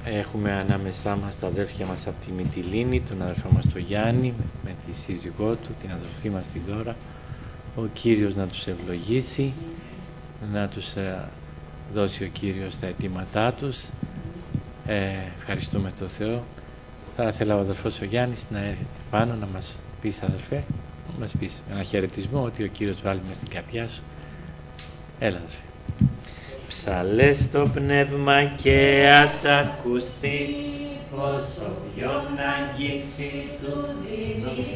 Έχουμε ανάμεσά μας τα αδέρφια μας από τη Μυτιλήνη, τον αδερφό μας τον Γιάννη με τη σύζυγό του, την αδερφή μας την Δώρα. Ο Κύριος να τους ευλογήσει, να τους δώσει ο Κύριος τα αιτήματά τους. Ευχαριστούμε τον Θεό. Θα ήθελα ο αδερφός ο Γιάννης να έρθει πάνω να μας πεις, αδερφέ, να μας πεις ένα χαιρετισμό ότι ο Κύριος βάλει μες στην καρδιά σου. Έλα, αδερφέ. Ψαλέ στο πνεύμα και ας ακουστεί πόσο ποιον αγγίξει του δίνει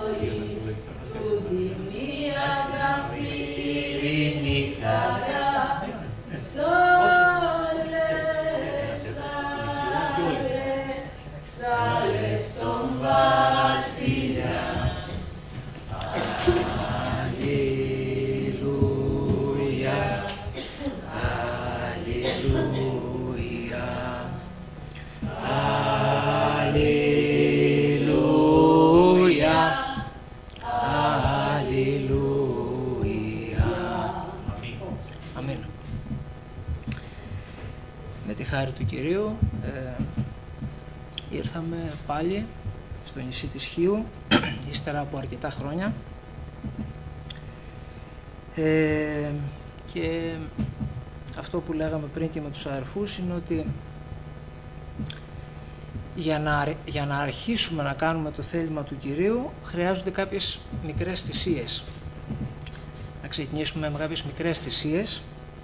αγάπη, ειρήνη, χαρά. Ψαλέ στον Βασιλιά. Με τη χάρη του Κυρίου ήρθαμε πάλι στο νησί της Χίου ύστερα από αρκετά χρόνια και αυτό που λέγαμε πριν και με τους αδερφούς είναι ότι για να αρχίσουμε να κάνουμε το θέλημα του Κυρίου χρειάζονται κάποιες μικρές θυσίες. Να ξεκινήσουμε με κάποιες μικρές θυσίες,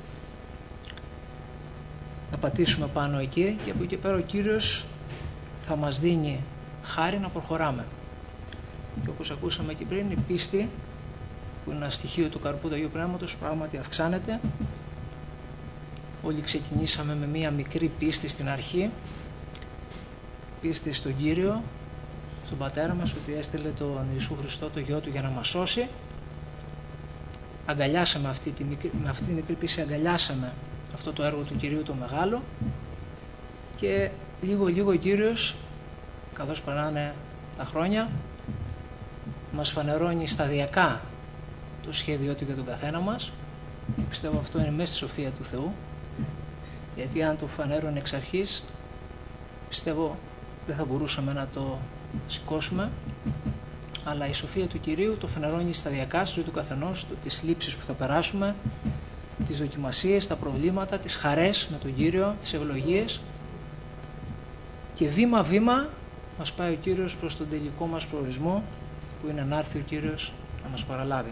να πατήσουμε πάνω εκεί και από εκεί πέρα ο Κύριος θα μας δίνει χάρη να προχωράμε. Και όπως ακούσαμε και πριν, η πίστη που είναι ένα στοιχείο του καρπού του Αγίου Πνεύματος πράγματι αυξάνεται. Όλοι ξεκινήσαμε με μία μικρή πίστη στην αρχή, πίστη στον Κύριο, στον Πατέρα μας, ότι έστειλε τον Ιησού Χριστό, το Γιο Του, για να μας σώσει. Αγκαλιάσαμε με αυτή τη μικρή πίστη, αγκαλιάσαμε αυτό το έργο του Κυρίου το μεγάλο και λίγο ο Κύριος, καθώς περνάνε τα χρόνια, μας φανερώνει σταδιακά το σχέδιό Του για τον καθένα μας. Πιστεύω αυτό είναι μέσα στη σοφία του Θεού, γιατί αν το φανέρωνε εξ αρχής, πιστεύω δεν θα μπορούσαμε να το σηκώσουμε, αλλά η σοφία του Κυρίου το φανερώνει σταδιακά στη ζωή του καθενός, τις λήψεις που θα περάσουμε, τις δοκιμασίες, τα προβλήματα, τις χαρές με τον Κύριο, τις ευλογίες, και βήμα-βήμα μας πάει ο Κύριος προς τον τελικό μας προορισμό, που είναι να έρθει ο Κύριος να μας παραλάβει.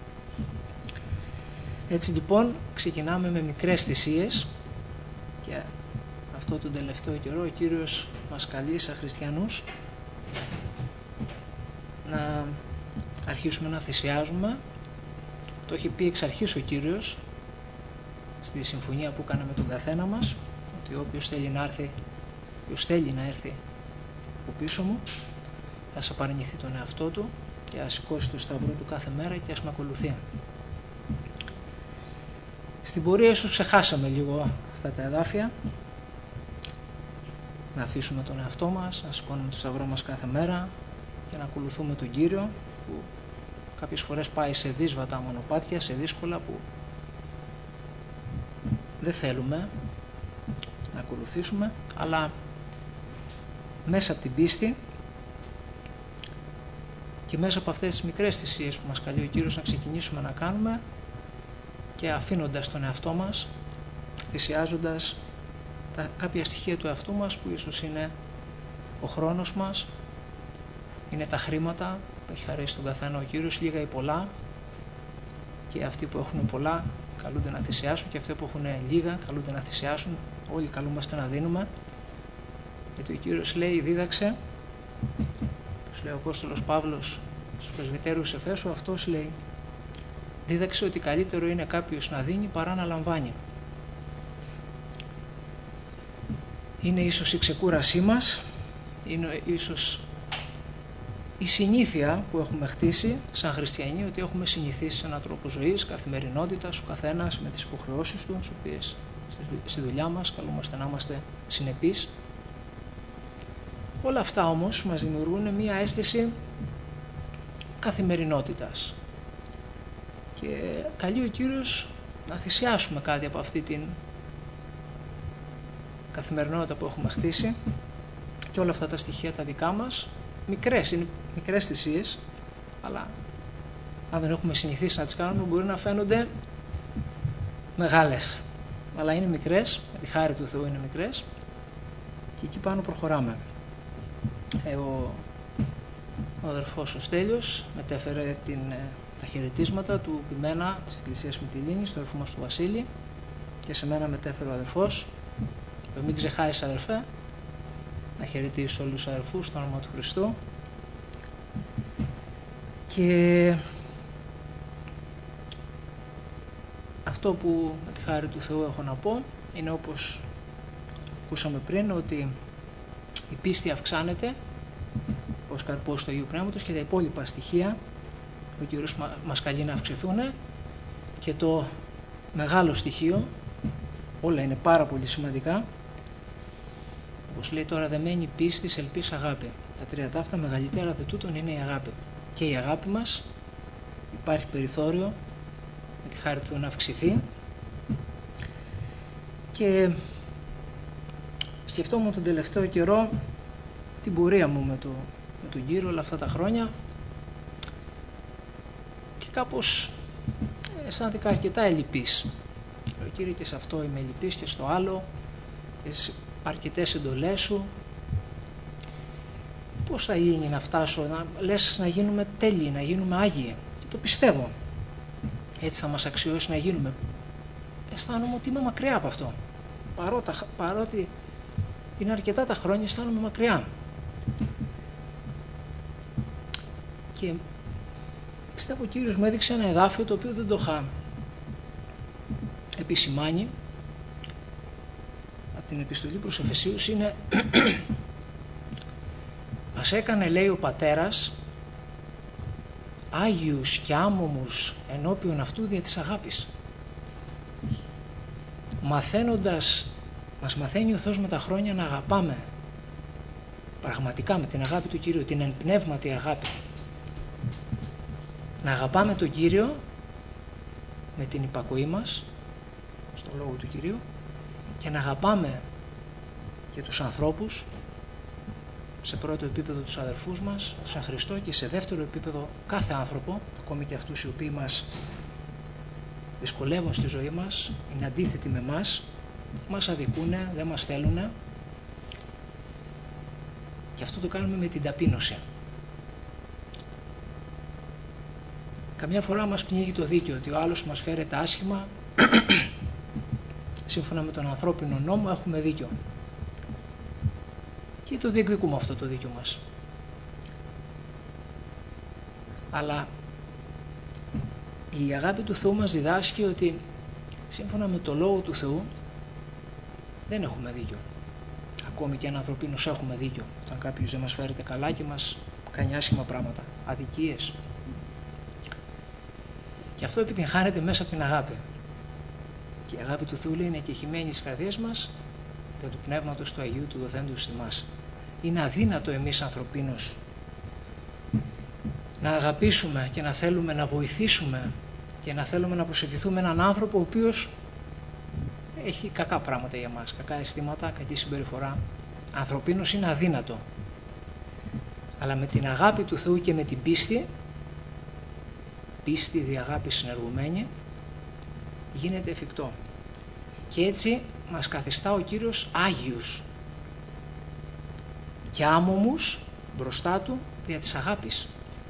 Έτσι λοιπόν ξεκινάμε με μικρές θυσίες και αυτό τον τελευταίο καιρό ο Κύριος μας καλεί σαν χριστιανούς να αρχίσουμε να θυσιάζουμε. Το έχει πει εξ αρχής ο Κύριος στη συμφωνία που έκανε με τον καθένα μας, ότι όποιος θέλει να έρθει από πίσω μου, ας απαρνηθεί τον εαυτό του και ας σηκώσει το σταυρό του κάθε μέρα και ας με ακολουθεί. Στην πορεία ίσως ξεχάσαμε λίγο αυτά τα εδάφια, να αφήσουμε τον εαυτό μας, να σηκώνουμε το σταυρό μας κάθε μέρα και να ακολουθούμε τον Κύριο, που κάποιες φορές πάει σε δύσβατα μονοπάτια, σε δύσκολα που δεν θέλουμε να ακολουθήσουμε, αλλά μέσα από την πίστη και μέσα από αυτές τις μικρές θυσίες που μας καλεί ο Κύριος να ξεκινήσουμε να κάνουμε, και αφήνοντας τον εαυτό μας, θυσιάζοντας κάποια στοιχεία του εαυτού μας, που ίσως είναι ο χρόνος μας, είναι τα χρήματα που έχει χαρίσει τον καθένα ο Κύριος, λίγα ή πολλά, και αυτοί που έχουν πολλά καλούνται να θυσιάσουν και αυτοί που έχουν λίγα καλούνται να θυσιάσουν. Όλοι καλούμαστε να δίνουμε, γιατί ο Κύριος λέει, δίδαξε, τους λέει ο Απόστολος Παύλος στους πρεσβυτέρους Εφέσου, αυτός λέει, δίδαξε ότι καλύτερο είναι κάποιος να δίνει παρά να λαμβάνει. Είναι ίσως η ξεκούρασή μας, είναι ίσως η συνήθεια που έχουμε χτίσει σαν χριστιανοί, ότι έχουμε συνηθίσει σε έναν τρόπο ζωής, καθημερινότητας, ο καθένας με τις υποχρεώσεις του, στις οποίες στη δουλειά μας καλούμαστε να είμαστε συνεπείς. Όλα αυτά όμως μας δημιουργούν μια αίσθηση καθημερινότητας. Και καλεί ο Κύριος να θυσιάσουμε κάτι από αυτή την καθημερινότητα που έχουμε χτίσει και όλα αυτά τα στοιχεία τα δικά μας, μικρές, είναι μικρές θυσίες, αλλά αν δεν έχουμε συνηθίσει να τις κάνουμε μπορεί να φαίνονται μεγάλες, αλλά είναι μικρές, με τη χάρη του Θεού είναι μικρές και εκεί πάνω προχωράμε. Ο αδερφός ο Στέλιος μετέφερε τα χαιρετίσματα του Πιμένα της Εκκλησίας Μυτιλήνης, του αδερφού μας του Βασίλη, και σε μένα μετέφερε ο αδερφός. Μην ξεχάσεις, αδερφέ, να χαιρετήσεις όλους τους αδερφούς στο όνομα του Χριστού. Και αυτό που με τη χάρη του Θεού έχω να πω είναι, όπως ακούσαμε πριν, ότι η πίστη αυξάνεται ως καρπός του Αγίου Πνεύματος και τα υπόλοιπα στοιχεία ο Κύριος μας καλεί να αυξηθούν, και το μεγάλο στοιχείο, όλα είναι πάρα πολύ σημαντικά, όπως λέει τώρα, δε μένει πίστη, ελπίς, αγάπη. Τα τρία ταύτα μεγαλύτερα δε τούτων είναι η αγάπη. Και η αγάπη μας υπάρχει περιθώριο με τη χάρη του να αυξηθεί. Και σκεφτόμουν τον τελευταίο καιρό την πορεία μου με τον Κύριο όλα αυτά τα χρόνια και κάπως αισθάνθηκα αρκετά ελλειπής. Ο Κύριε, και σε αυτό είμαι ελλειπής και στο άλλο, και σε αρκετές εντολές σου. Πώς θα γίνει να φτάσω, λες να γίνουμε τέλειοι, να γίνουμε άγιοι? Και το πιστεύω. Έτσι θα μας αξιώσει να γίνουμε. Αισθάνομαι ότι είμαι μακριά από αυτό. Παρότι είναι αρκετά τα χρόνια, αισθάνομαι μακριά. Και πιστεύω ο Κύριος μου έδειξε ένα εδάφιο το οποίο δεν το είχα επισημάνει από την επιστολή προς Εφεσίους. Είναι μας έκανε, λέει, ο Πατέρας άγιους και άμωμους ενώπιον αυτού δια της αγάπης. Μας μαθαίνει ο Θεός με τα χρόνια να αγαπάμε πραγματικά με την αγάπη του Κυρίου, την εμπνεύματη αγάπη. Να αγαπάμε τον Κύριο με την υπακοή μας στο λόγο του Κυρίου και να αγαπάμε και τους ανθρώπους, σε πρώτο επίπεδο τους αδερφούς μας, τον Σαν Χριστό, και σε δεύτερο επίπεδο κάθε άνθρωπο, ακόμη και αυτούς οι οποίοι μας δυσκολεύουν στη ζωή μας, είναι αντίθετοι με μας αδικούνε, δεν μας θέλουνε, και αυτό το κάνουμε με την ταπείνωση. Καμιά φορά μας πνίγει το δίκαιο, ότι ο άλλος μας φέρεται άσχημα, σύμφωνα με τον ανθρώπινο νόμο έχουμε δίκιο και το διεκδικούμε αυτό το δίκιο μας. Αλλά η αγάπη του Θεού μας διδάσκει ότι σύμφωνα με το Λόγο του Θεού δεν έχουμε δίκιο. Ακόμη και αν ανθρωπίνως έχουμε δίκιο, όταν κάποιος δεν μας φέρεται καλά και μας κάνει άσχημα πράγματα, αδικίες. Και αυτό επιτυγχάνεται μέσα από την αγάπη. Και η αγάπη του Θεού, λέει, είναι εκεχημένη στις καρδιές μας και του Πνεύματος του Αγίου του δοθέντος στη μας. Είναι αδύνατο εμείς ανθρωπίνως να αγαπήσουμε και να θέλουμε να βοηθήσουμε και να θέλουμε να προσευχηθούμε έναν άνθρωπο ο οποίος έχει κακά πράγματα για μας, κακά αισθήματα, κακή συμπεριφορά. Ανθρωπίνως είναι αδύνατο. Αλλά με την αγάπη του Θεού και με την πίστη δι' αγάπη συνεργουμένη, γίνεται εφικτό. Και έτσι μας καθιστά ο Κύριος άγιους και άμωμους μπροστά Του δια της αγάπης.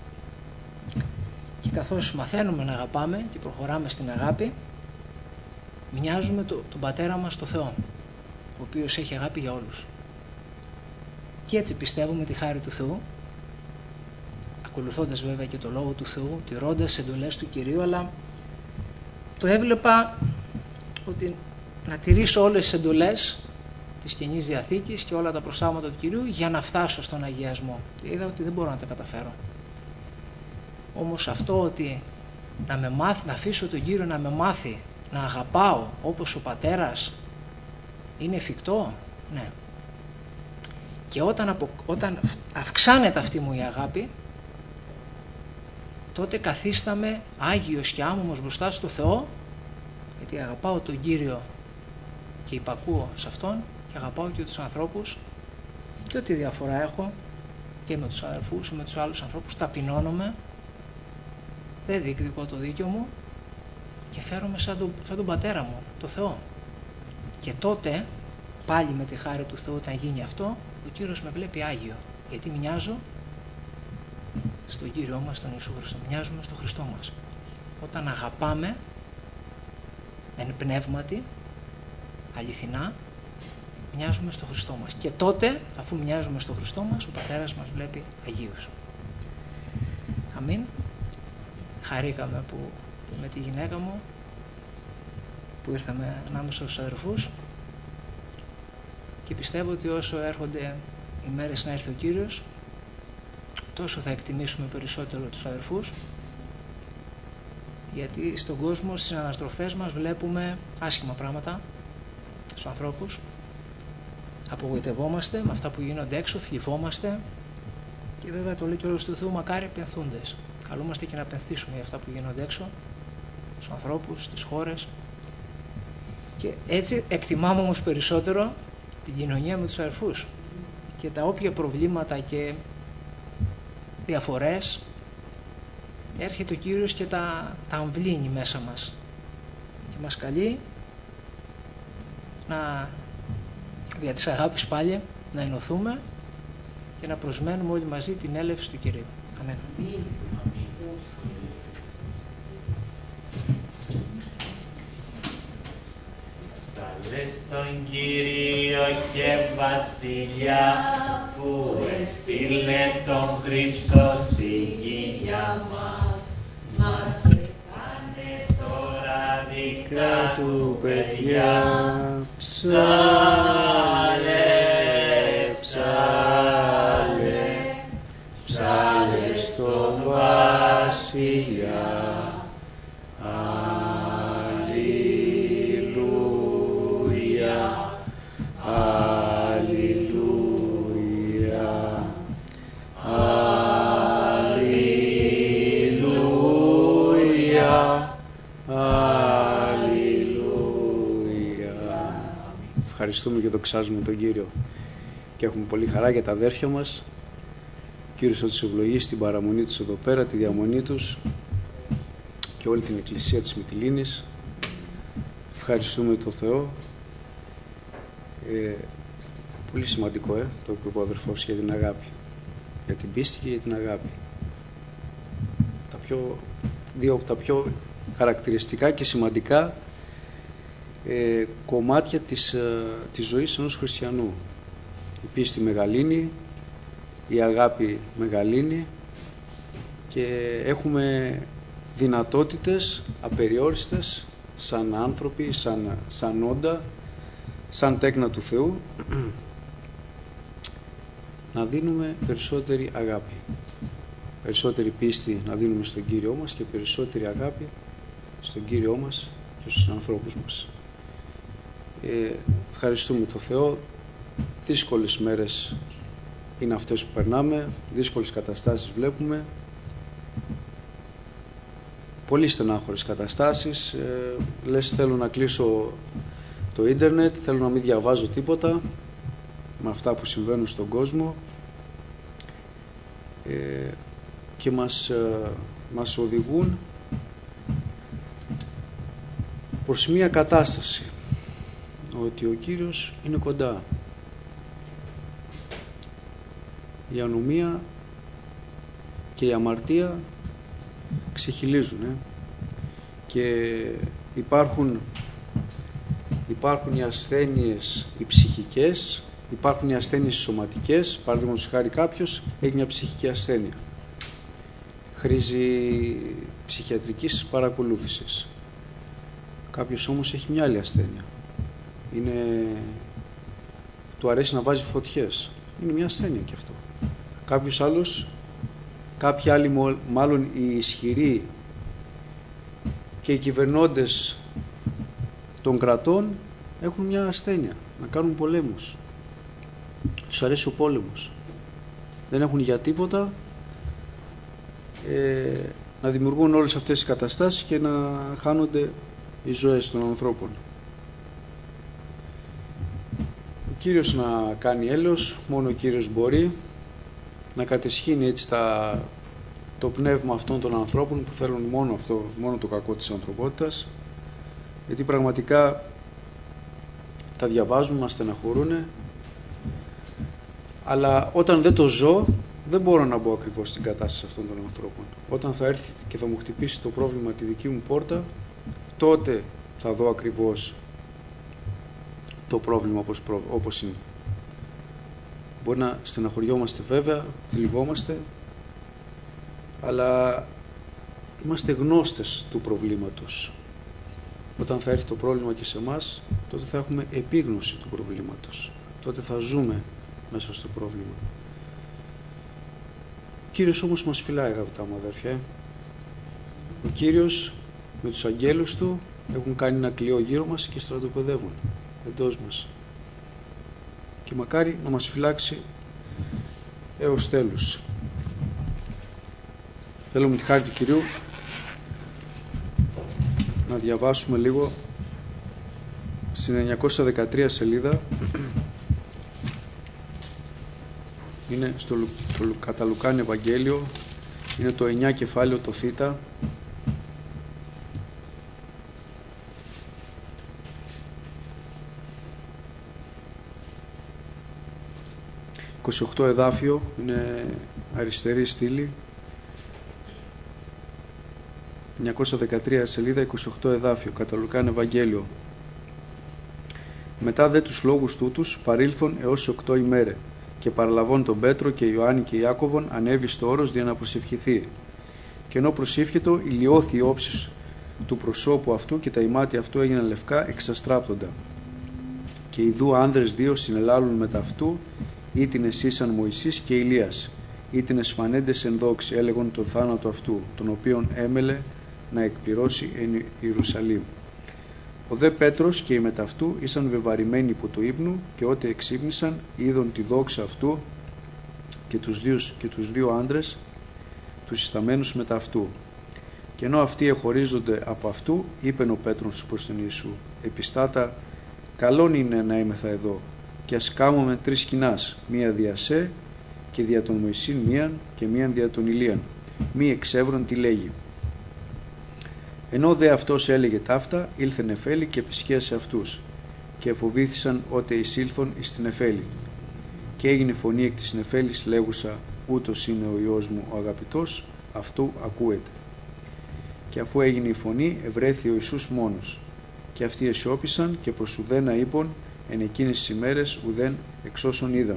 Και καθώς μαθαίνουμε να αγαπάμε και προχωράμε στην αγάπη, μοιάζουμε τον Πατέρα μας το Θεό, ο οποίος έχει αγάπη για όλους. Και έτσι πιστεύουμε τη χάρη του Θεού, ακολουθώντας βέβαια και το Λόγο του Θεού, τηρώντας τις εντολές του Κυρίου, αλλά το έβλεπα ότι να τηρήσω όλες τις εντολές της Καινής Διαθήκης και όλα τα προστάγματα του Κυρίου για να φτάσω στον αγιασμό. Και είδα ότι δεν μπορώ να τα καταφέρω. Όμως αυτό ότι να αφήσω τον Κύριο να με μάθει να αγαπάω όπως ο Πατέρας είναι εφικτό, ναι. Και όταν αυξάνεται αυτή μου η αγάπη, τότε καθίσταμαι άγιος και άμωμος μπροστά στο Θεό, γιατί αγαπάω τον Κύριο και υπακούω σε Αυτόν, και αγαπάω και τους ανθρώπους και ό,τι διαφορά έχω και με τους αδερφούς ή με τους άλλους ανθρώπους, ταπεινώνομαι, δεν διεκδικώ το δίκιο μου και φέρομαι σαν τον πατέρα μου, το Θεό. Και τότε, πάλι με τη χάρη του Θεού, όταν γίνει αυτό, ο Κύριος με βλέπει Άγιο, γιατί μοιάζω στον Κύριό μας, τον Ιησού Χριστό, μοιάζουμε στον Χριστό μας. Όταν αγαπάμε εν πνεύματι, αληθινά, μοιάζουμε στον Χριστό μας. Και τότε, αφού μοιάζουμε στον Χριστό μας, ο Πατέρας μας βλέπει Αγίους. Αμήν. Χαρήκαμε που με τη γυναίκα μου που ήρθαμε ανάμεσα στους αδερφούς και πιστεύω ότι όσο έρχονται οι μέρες να έρθει ο Κύριος, τόσο θα εκτιμήσουμε περισσότερο τους αδερφούς, γιατί στον κόσμο, στις αναστροφές μας, βλέπουμε άσχημα πράγματα στους ανθρώπους, απογοητευόμαστε με αυτά που γίνονται έξω, θλιβόμαστε και βέβαια το λέει και ο λόγος του Θεού, μακάρι πενθούντες. Καλούμαστε και να πενθήσουμε για αυτά που γίνονται έξω, στους ανθρώπους, στις χώρες, και έτσι εκτιμάμε όμως περισσότερο την κοινωνία με τους αδερφούς και τα όποια προβλήματα και διαφορές έρχεται ο Κύριος και τα αμβλύνει μέσα μας και μας καλεί να, δια της αγάπης πάλι, να ενωθούμε και να προσμένουμε όλοι μαζί την έλευση του Κυρίου. Αμέν. Στον Κύριο και Βασιλιά που έστειλε τον Χριστό στη γη για μας, μας έκανε τώρα δικά του παιδιά. Ψάλε, ψάλε, ψάλε στον Βασιλιά. Ευχαριστούμε και δοξάζουμε τον Κύριο και έχουμε πολύ χαρά για τα αδέρφια μας. Ο Κύριος θα τους ευλογήσει την παραμονή τους εδώ πέρα, τη διαμονή τους και όλη την Εκκλησία της Μυτιλήνης. Ευχαριστούμε τον Θεό. Πολύ σημαντικό το που είπε ο αδερφός για την αγάπη, για την πίστη και για την αγάπη. Δύο από τα πιο χαρακτηριστικά και σημαντικά κομμάτια της ζωής ενός χριστιανού. Η πίστη μεγαλύνει, η αγάπη μεγαλύνει και έχουμε δυνατότητες απεριόριστες σαν άνθρωποι, σαν όντα, σαν τέκνα του Θεού, να δίνουμε περισσότερη αγάπη, περισσότερη πίστη να δίνουμε στον Κύριό μας και περισσότερη αγάπη στον Κύριό μας και στους ανθρώπους μας. Ευχαριστούμε τον Θεό. Δύσκολες μέρες είναι αυτές που περνάμε, δύσκολες καταστάσεις βλέπουμε, πολύ στενάχωρες καταστάσεις. Λες θέλω να κλείσω το ίντερνετ, θέλω να μην διαβάζω τίποτα με αυτά που συμβαίνουν στον κόσμο, και μας οδηγούν προς μια κατάσταση ότι ο Κύριος είναι κοντά. Η ανομία και η αμαρτία ξεχυλίζουν και υπάρχουν οι ασθένειες οι ψυχικές, υπάρχουν οι ασθένειες σωματικές. Παραδείγματος χάρη κάποιος έχει μια ψυχική ασθένεια, χρήζει ψυχιατρικής παρακολούθησης. Κάποιος όμως έχει μια άλλη ασθένεια, του αρέσει να βάζει φωτιές, είναι μια ασθένεια και αυτό. Κάποιος άλλος, κάποιοι άλλοι μάλλον οι ισχυροί και οι κυβερνώντες των κρατών έχουν μια ασθένεια, να κάνουν πολέμους, τους αρέσει ο πόλεμος, δεν έχουν για τίποτα, να δημιουργούν όλες αυτές τις καταστάσεις και να χάνονται οι ζωές των ανθρώπων. Ο Κύριος να κάνει έλεος, μόνο ο Κύριος μπορεί να κατεσχύνει έτσι το πνεύμα αυτών των ανθρώπων που θέλουν μόνο το κακό της ανθρωπότητας, γιατί πραγματικά τα διαβάζουμε, μας στεναχωρούνε, αλλά όταν δεν το ζω δεν μπορώ να μπω ακριβώς στην κατάσταση αυτών των ανθρώπων. Όταν θα έρθει και θα μου χτυπήσει το πρόβλημα τη δική μου πόρτα, τότε θα δω ακριβώς το πρόβλημα όπως είναι. Μπορεί να στεναχωριόμαστε βέβαια, θλιβόμαστε, αλλά είμαστε γνώστες του προβλήματος. Όταν θα έρθει το πρόβλημα και σε εμάς, τότε θα έχουμε επίγνωση του προβλήματος. Τότε θα ζούμε μέσα στο πρόβλημα. Ο Κύριος όμως μας φυλάει, αγαπητά μου αδέρφια. Ο Κύριος με τους αγγέλους Του έχουν κάνει ένα κλειό γύρω μας και στρατοπεδεύουν εντός μας. Και μακάρι να μας φυλάξει έως τέλους. Θέλω με τη χάρη του Κυρίου να διαβάσουμε λίγο στην 913 σελίδα. Είναι στο κατά Λουκάν Ευαγγέλιο, είναι το 9 κεφάλαιο το Θ. 28 εδάφιο, είναι αριστερή στήλη, 913 σελίδα, 28 εδάφιο, κατά Λουκάν Ευαγγέλιο. Μετά δε τους λόγους τούτους παρήλθον έως 8 ημέρε, και παραλαβών τον Πέτρο και Ιωάννη και Ιάκωβον ανέβη στο όρος για να προσευχηθεί. Και ενώ προσήφιετο, ηλιώθη η όψης του προσώπου αυτού και τα ημάτια αυτού έγιναν λευκά εξαστράπτοντα. Και ιδού άνδρες δύο συνελάλουν μετά αυτού, ήτινε ήσαν Μωυσής και Ηλίας, ήτινε σφανέντες εν δόξη, έλεγον τον θάνατο αυτού, τον οποίον έμελε να εκπληρώσει εν Ιερουσαλήμ. Ο δε Πέτρος και οι μετά αυτού ήσαν βεβαρημένοι υπό το ύπνο, και ότε εξύπνησαν είδον τη δόξα αυτού και τους δύο άντρες τους συσταμένους μετά αυτού. Και ενώ αυτοί εχωρίζονται από αυτού, είπεν ο Πέτρος προς τον Ιησού, επιστάτα, καλόν είναι να είμεθα εδώ, και ας κάμουμε 3 σκηνάς, μία δια σε και δια τον Μωυσήν μίαν και μίαν δια τον Ηλίαν, μη εξεύρων τι λέγει. Ενώ δε αυτός έλεγε ταύτα, ήλθε νεφέλη και επισκέασε αυτούς, και εφοβήθησαν ότε εισήλθον εις την νεφέλη. Και έγινε φωνή εκ της νεφέλης λέγουσα, ούτως είναι ο Υιός μου ο αγαπητός, αυτού ακούεται. Και αφού έγινε η φωνή, ευρέθη ο Ιησούς μόνος, και αυτοί αισιώπησαν και προς ουδένα είπον εν εκείνες τις ημέρες ουδέν εξ όσων είδαν.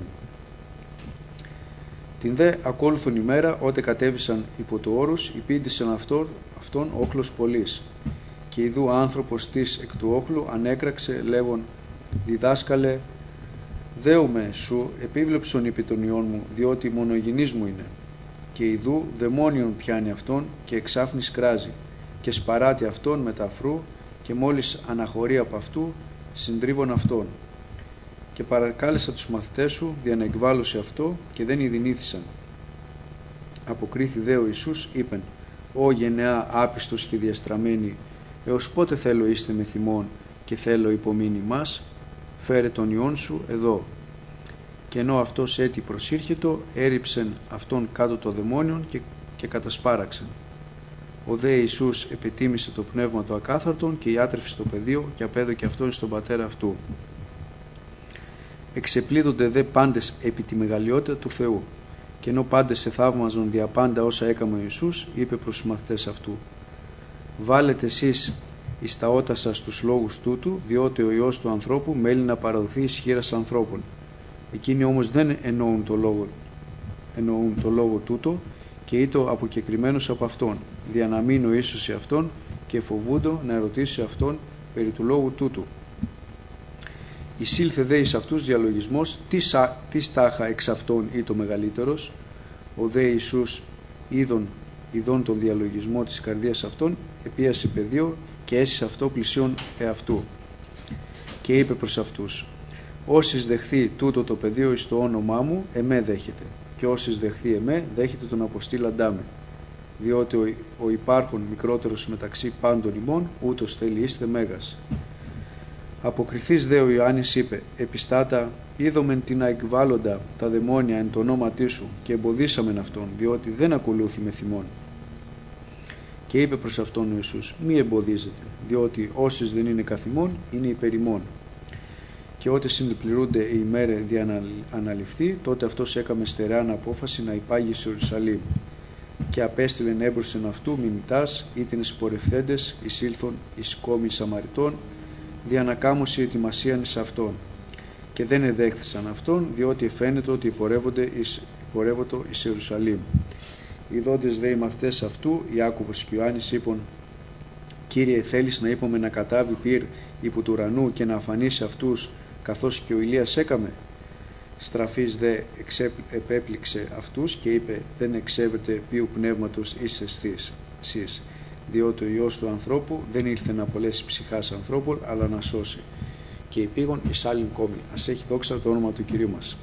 Την δε ακόλουθον ημέρα, ότε κατέβησαν υπό το όρος, υπήντησαν αυτόν όχλος πολλής. Και ιδού άνθρωπος της εκ του όχλου ανέκραξε λέγον, διδάσκαλε, δέομαι σου επίβλεψον επί των ιών μου, διότι μονογενής μου είναι. Και ιδού δαιμόνιον πιάνει αυτόν και εξάφνης κράζει, και σπαράτη αυτόν με τα αφρού, και μόλις αναχωρεί από αυτού, συντρίβων αυτόν. Και παρακάλεσα τους μαθητές σου δια να εκβάλλωσε αυτό, και δεν ειδηνήθησαν. Αποκρίθη δε ο Ιησούς, είπεν, «Ω γενεά άπιστος και διαστραμμένη, έως πότε θέλω είστε με θυμών και θέλω υπομείνει μας, φέρε τον Υιόν σου εδώ». Και ενώ αυτός έτη προσήρχετο, έριψεν αυτόν κάτω το δαιμόνιον και κατασπάραξεν. Ο δε Ιησούς επετίμησε το πνεύμα του ακάθαρτον και ιάτρευε στο πεδίο και απέδωκε αυτόν στον πατέρα αυτού. Εξεπλήττονται δε πάντες επί τη μεγαλειότητα του Θεού. Και ενώ πάντες σε θαύμαζον δια πάντα όσα έκαμε ο Ιησούς, είπε προς τους μαθητές αυτού, «Βάλετε εσείς εις τα ότα σας τους λόγους τούτου, διότι ο Υιός του ανθρώπου μέλει να παραδοθεί εις χείρας ανθρώπων». Εκείνοι όμως δεν εννοούν το λόγο τούτο, και ήτο αποκεκριμένος από αυτόν, δια να μην νοήσουν σε αυτόν και φοβούντο να ερωτήσει αυτόν περί του λόγου τούτου. Εισήλθε δε εις αυτούς διαλογισμός, τι στάχα εξ αυτών ή το μεγαλύτερος. Ο δε Ιησούς είδον τον διαλογισμό της καρδίας αυτών, επίασε πεδίο και έσυσε αυτό πλησίον εαυτού. Και είπε προς αυτούς, «Όσοι δεχθεί τούτο το πεδίο εις το όνομά μου, εμέ δέχεται, και όσοι δεχθεί εμέ, δέχεται τον αποστήλαντά με. Διότι ο υπάρχον μικρότερος μεταξύ πάντων ημών, ούτως θέλει είστε μέγας». Αποκριθείς δε ο Ιωάννης είπε, επιστάτα, είδομεν την αεκβάλλοντα τα δαιμόνια εν το ονόματί σου και εμποδίσαμεν αυτόν, διότι δεν ακολούθη με θυμόν. Και είπε προς αυτόν ο Ιησούς, μη εμποδίζετε, διότι όσες δεν είναι καθημών είναι υπερημών. Και ότε συμπληρούνται οι ημέρε δια αναληφθεί, τότε αυτός έκαμε στερεάν απόφαση να υπάγει σε Ιερουσαλήμ. Και απέστειλεν έμπροσθεν αυτού μιμητάς, ήτινες πορευθέντες, εισήλθον εις κόμη Σαμαριτών, δια να κάμωση ετοιμασίαν εις αυτόν. Και δεν εδέχθησαν αυτόν, διότι εφαίνεται ότι υπορεύοντο εις Ιερουσαλήμ. Ιδόντες δε οι μαθητές αυτού, Ιάκωβος και Ιωάννης είπον, Κύριε, θέλεις να είπαμε να κατάβει πυρ υπό του ουρανού και να αφανίσει αυτούς, καθώς και ο Ηλίας έκαμε? Στραφής δε επέπληξε αυτούς και είπε, δεν εξέβρεται ποιου πνεύματος είσαι εσείς, διότι ο Υιός του ανθρώπου δεν ήρθε να απολέσει ψυχάς ανθρώπων, αλλά να σώσει. Και υπήγον εις άλλην κόμη. Ας έχει δόξα το όνομα του Κυρίου μας.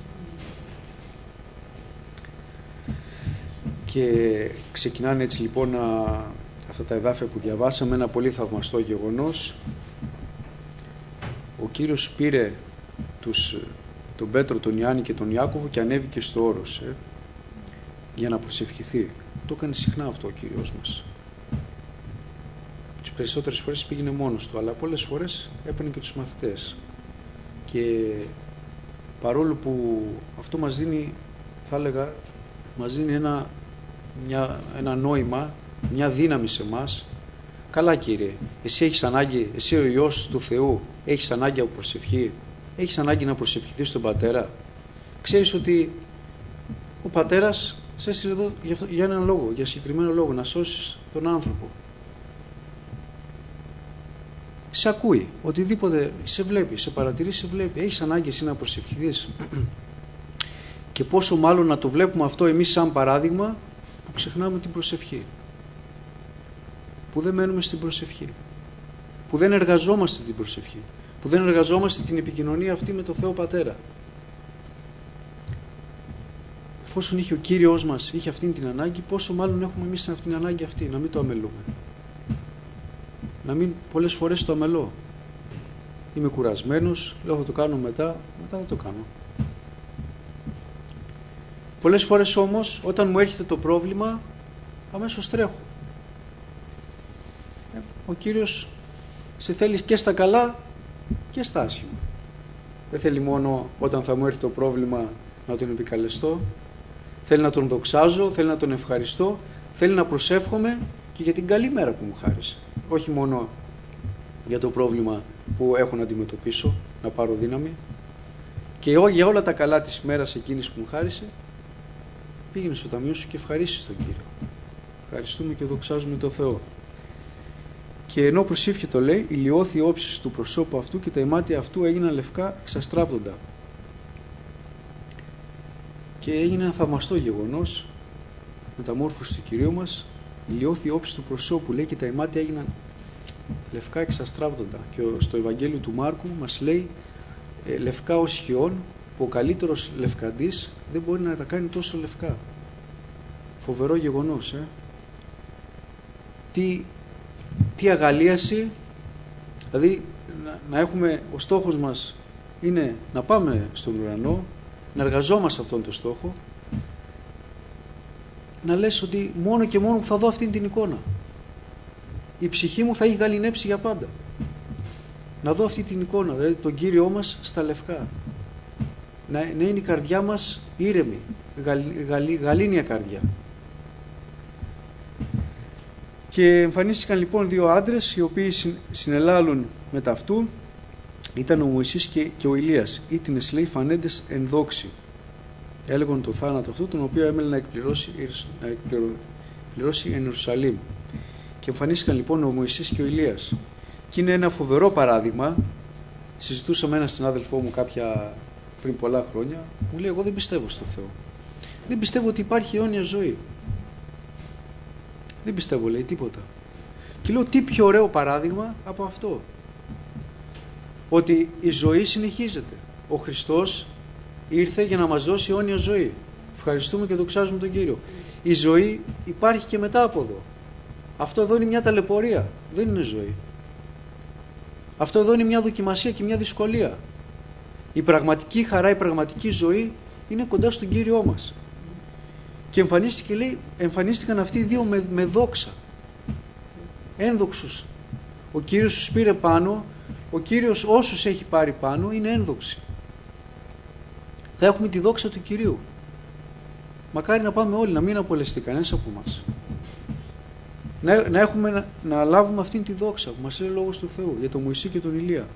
Και ξεκινάνε έτσι λοιπόν αυτά τα εδάφια που διαβάσαμε, ένα πολύ θαυμαστό γεγονός. Ο Κύριος πήρε τον Πέτρο, τον Ιάννη και τον Ιάκωβο και ανέβηκε στο όρος για να προσευχηθεί. Το έκανε συχνά αυτό ο Κύριος μας. Τις περισσότερες φορές πήγαινε μόνος του, αλλά πολλές φορές έπαιρνε και τους μαθητές. Και παρόλο που αυτό μας δίνει, θα έλεγα, μας δίνει ένα νόημα, μια δύναμη σε μας. Καλά, Κύριε, εσύ έχεις ανάγκη, εσύ ο Υιός του Θεού, έχεις ανάγκη από προσευχή, έχεις ανάγκη να προσευχηθείς στον Πατέρα. Ξέρεις ότι ο Πατέρας σε έστειλε εδώ για έναν λόγο, για συγκεκριμένο λόγο, να σώσεις τον άνθρωπο. Σε ακούει, οτιδήποτε σε βλέπει, σε παρατηρεί, σε βλέπει. Έχεις ανάγκη εσύ να προσευχηθείς. Και πόσο μάλλον να το βλέπουμε αυτό εμείς σαν παράδειγμα που ξεχνάμε την προσευχή. Που δεν μένουμε στην προσευχή. Που δεν εργαζόμαστε την προσευχή. Που δεν εργαζόμαστε την επικοινωνία αυτή με το Θεό Πατέρα. Εφόσον είχε ο Κύριος μας, είχε αυτήν την ανάγκη, πόσο μάλλον έχουμε εμείς αυτήν την ανάγκη αυτή, να μην το αμελούμε. Να μην πολλές φορές το αμελώ. Είμαι κουρασμένος, λέω θα το κάνω μετά δεν το κάνω. Πολλές φορές όμως, όταν μου έρχεται το πρόβλημα, αμέσως τρέχω. Ο Κύριος σε θέλει και στα καλά και στα άσχημα. Δεν θέλει μόνο όταν θα μου έρθει το πρόβλημα να τον επικαλεστώ. Θέλει να τον δοξάζω, θέλει να τον ευχαριστώ, θέλει να προσεύχομαι και για την καλή μέρα που μου χάρισε. Όχι μόνο για το πρόβλημα που έχω να αντιμετωπίσω, να πάρω δύναμη. Και για όλα τα καλά της μέρας εκείνης που μου χάρισε, πήγαινε στο ταμείο σου και ευχαρίστησε τον Κύριο. Ευχαριστούμε και δοξάζουμε τον Θεό. Και ενώ προσήφιε το λέει, ηλιώθη η όψη του προσώπου αυτού και τα ημάτια αυτού έγιναν λευκά εξαστράπτοντα. Και έγινε ένα θαυμαστό γεγονός, μεταμόρφωση του Κυρίου μας, ηλιώθη η όψη του προσώπου, λέει, και τα ημάτια έγιναν λευκά εξαστράπτοντα. Και στο Ευαγγέλιο του Μάρκου μας λέει λευκά ως χιόν, που ο καλύτερος λευκαντής δεν μπορεί να τα κάνει τόσο λευκά. Φοβερό γεγονός, Τι αγαλίαση, δηλαδή να έχουμε, ο στόχος μας είναι να πάμε στον ουρανό, να εργαζόμαστε αυτόν τον στόχο, να λες ότι μόνο και μόνο που θα δω αυτήν την εικόνα, η ψυχή μου θα έχει γαληνέψει για πάντα. Να δω αυτή την εικόνα, δηλαδή τον Κύριό μας στα λευκά. Να είναι η καρδιά μας ήρεμη, γαλήνια καρδιά. Και εμφανίστηκαν λοιπόν δύο άντρες οι οποίοι συνελάλουν μετά αυτού. Ήταν ο Μωυσής και ο Ηλίας. Ήτινες, λέει, φανέντες εν δόξη. Έλεγαν το θάνατο αυτού, τον οποίο έμελε να εκπληρώσει εν Ιερουσαλήμ. Και εμφανίστηκαν λοιπόν ο Μωυσής και ο Ηλίας. Και είναι ένα φοβερό παράδειγμα. Συζητούσα με έναν συνάδελφό μου πριν πολλά χρόνια. Μου λέει, εγώ δεν πιστεύω στο Θεό. Δεν πιστεύω ότι υπάρχει αιώνια ζωή. Δεν πιστεύω, λέει, τίποτα. Και λέω, τι πιο ωραίο παράδειγμα από αυτό. Ότι η ζωή συνεχίζεται. Ο Χριστός ήρθε για να μας δώσει αιώνια ζωή. Ευχαριστούμε και δοξάζουμε τον Κύριο. Η ζωή υπάρχει και μετά από εδώ. Αυτό εδώ είναι μια ταλαιπωρία. Δεν είναι ζωή. Αυτό εδώ είναι μια δοκιμασία και μια δυσκολία. Η πραγματική χαρά, η πραγματική ζωή είναι κοντά στον Κύριό μας. Και εμφανίστηκαν αυτοί οι δύο με δόξα. Ένδοξους. Ο Κύριος τους πήρε πάνω, ο Κύριος όσους έχει πάρει πάνω είναι ένδοξοι. Θα έχουμε τη δόξα του Κυρίου. Μακάρι να πάμε όλοι, να μην απολεστεί κανένας από εμάς. Να λάβουμε αυτήν τη δόξα που μας λέει ο Λόγος του Θεού για τον Μωυσή και τον Ηλία.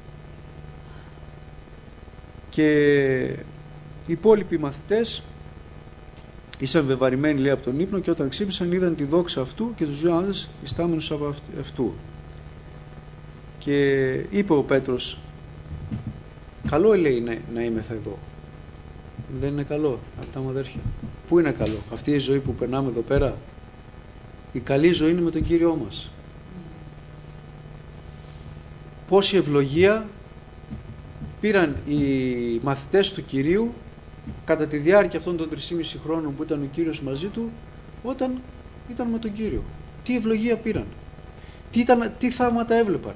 Και οι υπόλοιποι μαθητές ήσαν βεβαρημένοι, λέει, από τον ύπνο, και όταν ξύπνησαν είδαν τη δόξα αυτού και τους δύο άνδρες ιστάμενους από αυτού. Και είπε ο Πέτρος, καλό, λέει, να είμαι εδώ. Δεν είναι καλό, αυτά μου αδέρφια. Πού είναι καλό? Αυτή η ζωή που περνάμε εδώ πέρα? Η καλή ζωή είναι με τον Κύριό μας. Πόση ευλογία πήραν οι μαθητές του Κυρίου κατά τη διάρκεια αυτών των 3,5 χρόνων που ήταν ο Κύριος μαζί του, όταν ήταν με τον Κύριο. Τι ευλογία πήραν, τι θαύματα έβλεπαν,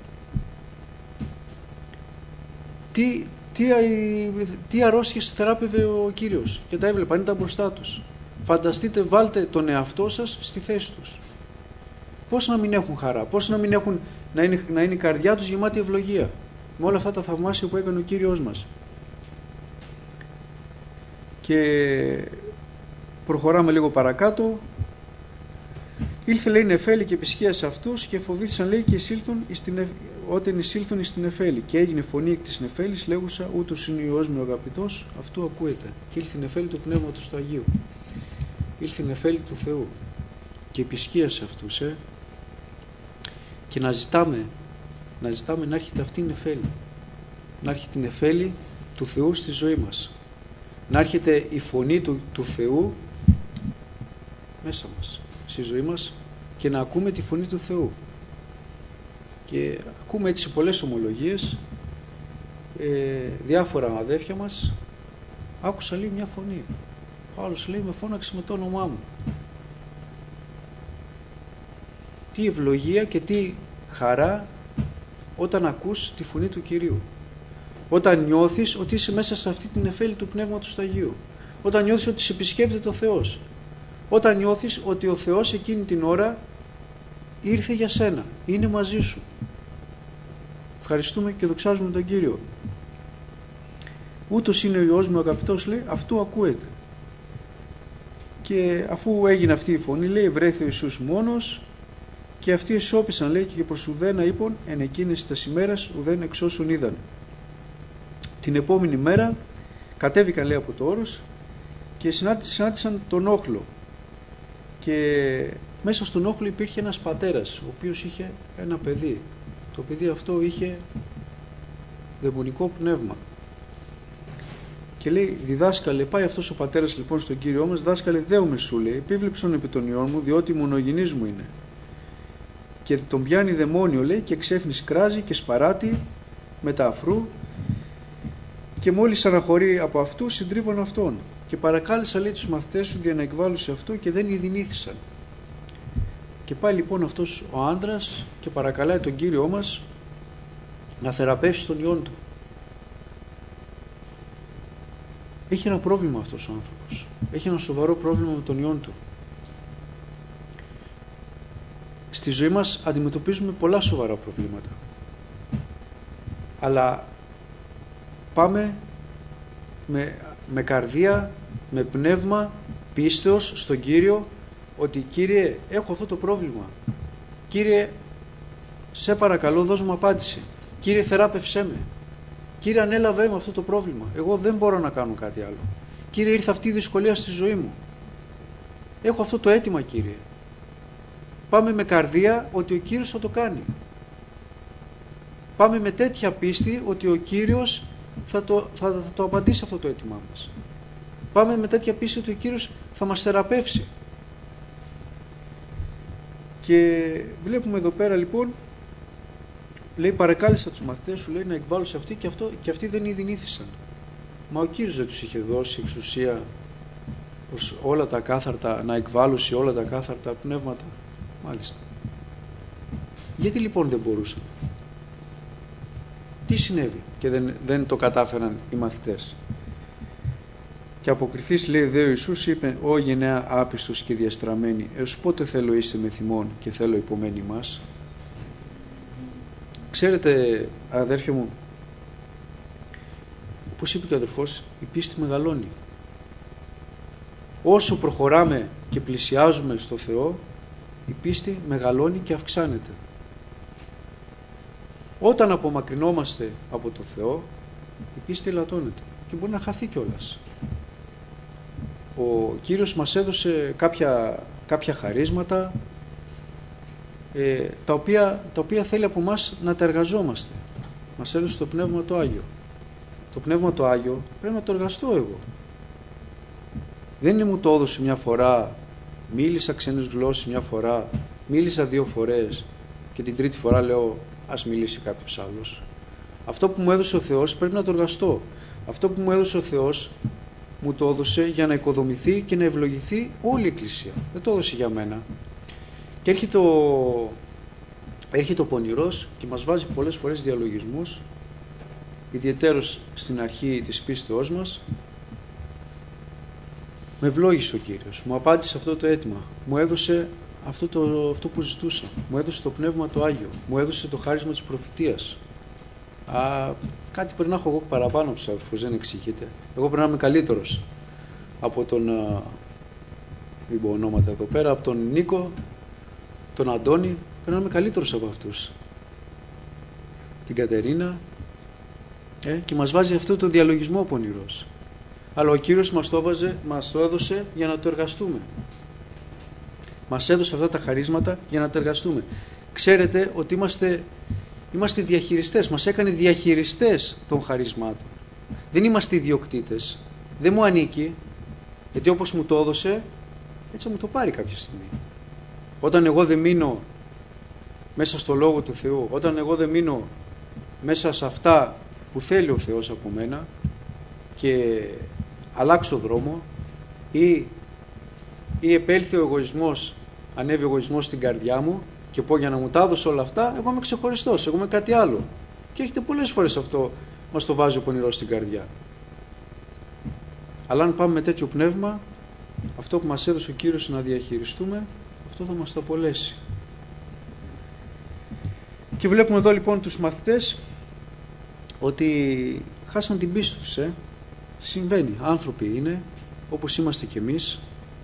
τι αρρώστιες θεράπευε ο Κύριος και τα έβλεπαν, ήταν μπροστά τους. Φανταστείτε, βάλτε τον εαυτό σας στη θέση τους. Πώς να μην έχουν χαρά, πώς να μην έχουν, να είναι η καρδιά τους γεμάτη ευλογία με όλα αυτά τα θαυμάσια που έκανε ο Κύριος μας. Και προχωράμε λίγο παρακάτω. Ήλθε, λέει, Νεφέλη και επισκίασε αυτούς και φοβήθησαν, λέει, και όταν εισήλθουν στην Νεφέλη. Και έγινε φωνή εκ της Νεφέλης λέγουσα, ούτως είναι ο Υιός μου ο αγαπητός, αυτού ακούεται. Και ήλθε η Νεφέλη του Πνεύματος του Αγίου. Ήλθε η Νεφέλη του Θεού και επισκίασε αυτούς. Και να ζητάμε να έρχεται αυτή η Νεφέλη. Να έρχεται η Νεφέλη του Θεού στη ζωή μας. Να έρχεται η φωνή του Θεού μέσα μας, στη ζωή μας, και να ακούμε τη φωνή του Θεού. Και ακούμε έτσι σε πολλές ομολογίες, διάφορα αδέρφια μας. Άκουσα, λέει, μια φωνή. Ο άλλος, λέει, με φώναξε με το όνομά μου. Τι ευλογία και τι χαρά όταν ακούς τη φωνή του Κυρίου. Όταν νιώθεις ότι είσαι μέσα σε αυτή την νεφέλη του Πνεύματος του Αγίου. Όταν νιώθεις ότι σε επισκέπτεται ο Θεός. Όταν νιώθεις ότι ο Θεός εκείνη την ώρα ήρθε για σένα, είναι μαζί σου. Ευχαριστούμε και δοξάζουμε τον Κύριο. Ούτως είναι ο Υιός μου ο αγαπητός, λέει, αυτού ακούεται. Και αφού έγινε αυτή η φωνή, λέει, βρέθη ο Ιησούς μόνος, και αυτοί εσώπησαν, λέει, και προς ουδένα είπων εν εκείνες τις ημέρες ουδέν εξ όσων είδαν. Την επόμενη μέρα κατέβηκαν, λέει, από το όρος και συνάντησαν τον όχλο. Και μέσα στον όχλο υπήρχε ένας πατέρας, ο οποίος είχε ένα παιδί. Το παιδί αυτό είχε δαιμονικό πνεύμα. Και λέει, διδάσκαλε, πάει αυτός ο πατέρας λοιπόν στον Κύριό μας, δάσκαλε, δέομαι σου, λέει, επίβλεψον επί των ιών μου, διότι μονογενής μου είναι. Και τον πιάνει δαιμόνιο, λέει, και ξέφνης κράζει και σπαράτη με τα αφρού, και μόλις αναχωρεί από αυτού συντρίβων αυτόν. Και παρακάλεσα, λέει, τους μαθητές σου για να εκβάλουν σε αυτό, και δεν ειδηνήθησαν. Και πάει λοιπόν αυτός ο άντρας και παρακαλάει τον Κύριό μας να θεραπεύσει τον ιόν του. Έχει ένα πρόβλημα αυτός ο άνθρωπος. Έχει ένα σοβαρό πρόβλημα με τον ιόν του. Στη ζωή μας αντιμετωπίζουμε πολλά σοβαρά προβλήματα. Αλλά πάμε με καρδία, με πνεύμα πίστεως στον Κύριο, ότι Κύριε, έχω αυτό το πρόβλημα. Κύριε, σε παρακαλώ, δώσ' μου απάντηση. Κύριε, θεράπευσέ με. Κύριε, ανέλαβε με αυτό το πρόβλημα. Εγώ δεν μπορώ να κάνω κάτι άλλο. Κύριε, ήρθε αυτή η δυσκολία στη ζωή μου. Έχω αυτό το αίτημα, Κύριε. Πάμε με καρδία ότι ο Κύριος θα το κάνει. Πάμε με τέτοια πίστη ότι ο Κύριος θα το απαντήσει αυτό το αίτημά μας. Πάμε με τέτοια πίστη ότι ο Κύριος θα μας θεραπεύσει. Και βλέπουμε εδώ πέρα λοιπόν, λέει, παρεκάλεσα τους μαθητές σου, λέει, να εκβάλουν σε αυτοί, και αυτοί δεν ειδηνήθησαν. Μα ο Κύριος δεν τους είχε δώσει εξουσία ως όλα τα κάθαρτα, να εκβάλουν σε όλα τα κάθαρτα πνεύματα? Μάλιστα. Γιατί λοιπόν δεν μπορούσαν? Τι συνέβη και δεν το κατάφεραν οι μαθητές? Και αποκριθείς, λέει δε ο Ιησούς, είπε: «Ω γενναία άπιστος και διαστραμμένη, έως πότε θέλω είστε με θυμών και θέλω υπομένει μας?» Ξέρετε, αδέρφια μου, όπως είπε και ο αδερφός, η πίστη μεγαλώνει. Όσο προχωράμε και πλησιάζουμε στο Θεό, η πίστη μεγαλώνει και αυξάνεται. Όταν απομακρυνόμαστε από το Θεό, η πίστη ελαττώνεται και μπορεί να χαθεί κιόλας. Ο Κύριος μας έδωσε κάποια χαρίσματα τα οποία θέλει από μας να τα εργαζόμαστε. Μας έδωσε το Πνεύμα το Άγιο. Το Πνεύμα το Άγιο πρέπει να το εργαστώ εγώ. Δεν είναι μου το έδωσε μια φορά, μίλησα ξένες γλώσσες μια φορά, μίλησα 2 φορές και την 3η φορά λέω ας μιλήσει κάποιος άλλος. Αυτό που μου έδωσε ο Θεός πρέπει να το εργαστώ. Αυτό που μου έδωσε ο Θεός μου το έδωσε για να οικοδομηθεί και να ευλογηθεί όλη η Εκκλησία. Δεν το έδωσε για μένα. Και έρχεται ο πονηρός και μας βάζει πολλές φορές διαλογισμούς, ιδιαιτέρως στην αρχή της πίστεώς μας. Με ευλόγησε ο Κύριος, μου απάντησε αυτό το αίτημα, μου έδωσε αυτό που ζητούσα, μου έδωσε το Πνεύμα το Άγιο, μου έδωσε το χάρισμα της προφητείας. Κάτι πρέπει να έχω εγώ παραπάνω από τους αδελφούς, δεν εξηγείται. Εγώ πρέπει να είμαι καλύτερος από τον, μην πω ονόματα εδώ πέρα, από τον Νίκο, τον Αντώνη, πρέπει να είμαι καλύτερος από αυτούς. Την Κατερίνα, και μας βάζει αυτό το διαλογισμό ο πονηρός. Αλλά ο Κύριος μας το έδωσε για να το εργαστούμε. Μας έδωσε αυτά τα χαρίσματα για να τα εργαστούμε. Ξέρετε ότι είμαστε διαχειριστές, μας έκανε διαχειριστές των χαρισμάτων. Δεν είμαστε ιδιοκτήτες, δεν μου ανήκει, γιατί όπως μου το έδωσε, έτσι θα μου το πάρει κάποια στιγμή. Όταν εγώ δεν μείνω μέσα στο Λόγο του Θεού, όταν εγώ δεν μείνω μέσα σε αυτά που θέλει ο Θεός από μένα και αλλάξω δρόμο ή επέλθει ο εγωισμός, ανέβει ο εγωισμός στην καρδιά μου και πω για να μου τα έδωσε όλα αυτά, εγώ είμαι ξεχωριστός, εγώ είμαι κάτι άλλο. Και έχετε πολλές φορές αυτό μας το βάζει ο πονηρός στην καρδιά. Αλλά αν πάμε με τέτοιο πνεύμα, αυτό που μας έδωσε ο Κύριος να διαχειριστούμε, αυτό θα μας το απολέσει. Και βλέπουμε εδώ λοιπόν τους μαθητές ότι χάσαν την πίστη τους. Συμβαίνει, άνθρωποι είναι, όπως είμαστε κι εμείς,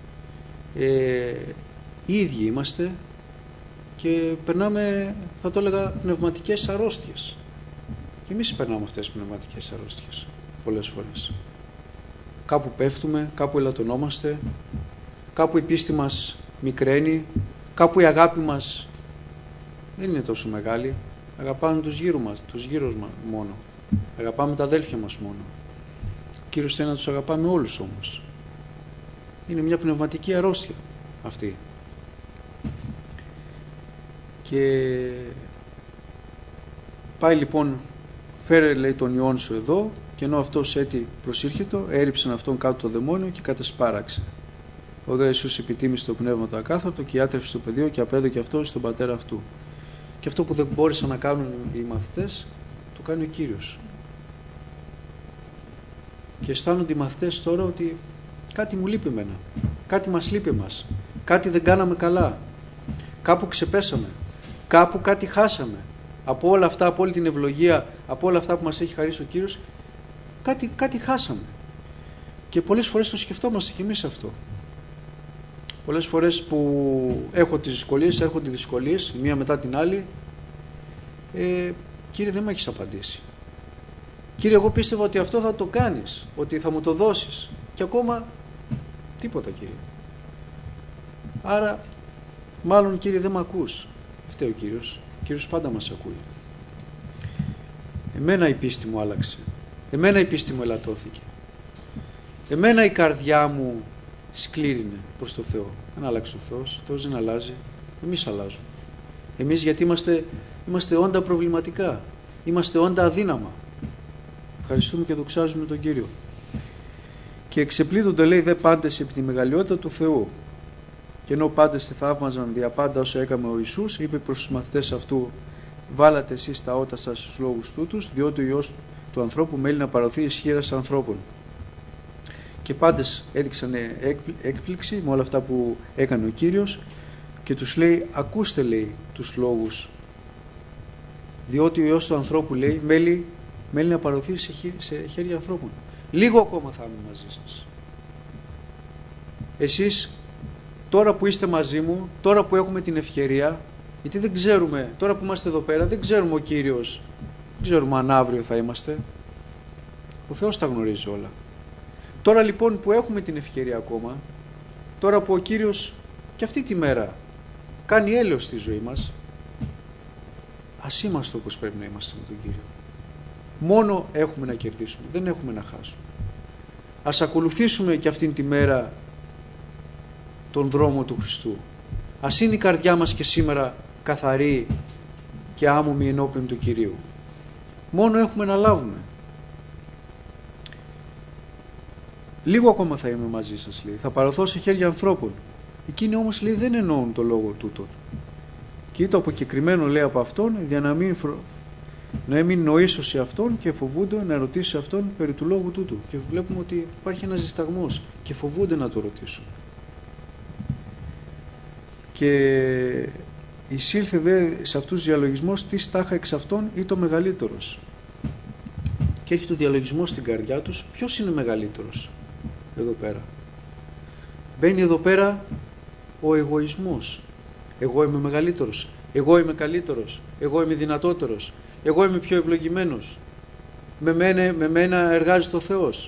οι ίδιοι είμαστε και περνάμε, θα το έλεγα, πνευματικές αρρώστιες. Και εμείς περνάμε αυτές τις πνευματικές αρρώστιες πολλές φορές. Κάπου πέφτουμε, κάπου ελαττωνόμαστε, κάπου η πίστη μας μικραίνει, κάπου η αγάπη μας δεν είναι τόσο μεγάλη. Αγαπάμε τους γύρω μας μόνο. Αγαπάμε τα αδέλφια μας μόνο. Ο Κύριος θέλει να τους αγαπάμε όλους όμως. Είναι μια πνευματική αρρώστια αυτή. Και πάει λοιπόν, φέρε λέει τον Υιόν σου εδώ, και ενώ αυτός έτη προσήρχετο, έριψαν αυτόν κάτω το δαιμόνιο και κατεσπάραξε. Ο δε Ιησούς επιτίμησε το πνεύμα το ακάθαρτο και άτρεψε το πεδίο και απέδωκε αυτό στον πατέρα αυτού. Και αυτό που δεν μπόρεσαν να κάνουν οι μαθητές, το κάνει ο Κύριος. Και αισθάνονται οι μαθητές τώρα ότι κάτι μου λείπει εμένα, κάτι μας λείπει εμάς, κάτι δεν κάναμε καλά, κάπου ξεπέσαμε, κάπου κάτι χάσαμε. Από όλα αυτά, από όλη την ευλογία, από όλα αυτά που μας έχει χαρίσει ο Κύριος, κάτι χάσαμε. Και πολλές φορές το σκεφτόμαστε κι εμείς αυτό. Πολλές φορές που έχω τις δυσκολίες, έρχονται οι δυσκολίες, μία μετά την άλλη, Κύριε δεν με έχεις απαντήσει. Κύριε, εγώ πίστευα ότι αυτό θα το κάνεις, ότι θα μου το δώσεις, και ακόμα τίποτα, Κύριε. Άρα μάλλον, Κύριε, δεν με ακούς. Φταίει ο Κύριος. Ο Κύριος πάντα μας ακούει. Εμένα η πίστη μου άλλαξε, εμένα η πίστη μου ελαττώθηκε, εμένα η καρδιά μου σκλήρινε προς το Θεό. Δεν άλλαξε ο Θεός, ο Θεός δεν αλλάζει, εμείς αλλάζουμε. Εμείς γιατί είμαστε όντα προβληματικά, είμαστε όντα αδύναμα. Ευχαριστούμε και δοξάζουμε τον Κύριο. Και εξεπλήττονται, λέει, δε πάντες επί τη μεγαλειότητα του Θεού. Και ενώ πάντες τη θαύμαζαν δια πάντα όσο έκαμε ο Ιησούς, είπε προς τους μαθητές αυτού: βάλατε εσείς τα ότα σας στους λόγους τούτους, διότι ο Υιός του ανθρώπου μέλει να παρωθεί εις χείρας ανθρώπων. Και πάντες έδειξαν έκπληξη με όλα αυτά που έκανε ο Κύριος και τους λέει, ακούστε, λέει, τους λόγους, διότι ο Υιός του ανθρώπου, λέει, μέλει να παρωθεί σε χέρια ανθρώπων. Λίγο ακόμα θα είμαι μαζί σας. Εσείς τώρα που είστε μαζί μου, τώρα που έχουμε την ευκαιρία, γιατί δεν ξέρουμε, τώρα που είμαστε εδώ πέρα, δεν ξέρουμε ο Κύριος, δεν ξέρουμε αν αύριο θα είμαστε. Ο Θεός τα γνωρίζει όλα. Τώρα λοιπόν που έχουμε την ευκαιρία ακόμα, τώρα που ο Κύριος και αυτή τη μέρα κάνει έλεος στη ζωή μας, ας είμαστε όπως πρέπει να είμαστε με τον Κύριο. Μόνο έχουμε να κερδίσουμε, δεν έχουμε να χάσουμε. Ας ακολουθήσουμε και αυτήν τη μέρα τον δρόμο του Χριστού. Ας είναι η καρδιά μας και σήμερα καθαρή και άμωμη ενώπιον του Κυρίου. Μόνο έχουμε να λάβουμε. Λίγο ακόμα θα είμαι μαζί σας, λέει. Θα παρωθώ σε χέρια ανθρώπων. Εκείνοι όμως, λέει, δεν εννοούν το λόγο τούτο. Και το αποκεκριμένο, λέει, από αυτόν, για να μην νοήσω σε αυτόν και φοβούνται να ρωτήσω σε αυτόν περί του λόγου τούτου. Και βλέπουμε ότι υπάρχει ένας δισταγμός και φοβούνται να το ρωτήσουν. Και εισήλθε δε σε αυτούς διαλογισμός τι τάχα εξ αυτών ή το μεγαλύτερος. Και έχει το διαλογισμό στην καρδιά τους, ποιος είναι μεγαλύτερος εδώ πέρα. Μπαίνει εδώ πέρα ο εγωισμός. Εγώ είμαι μεγαλύτερος, εγώ είμαι καλύτερος, εγώ είμαι δυνατότερος, εγώ είμαι πιο ευλογημένος, με μένα εργάζεται ο Θεός.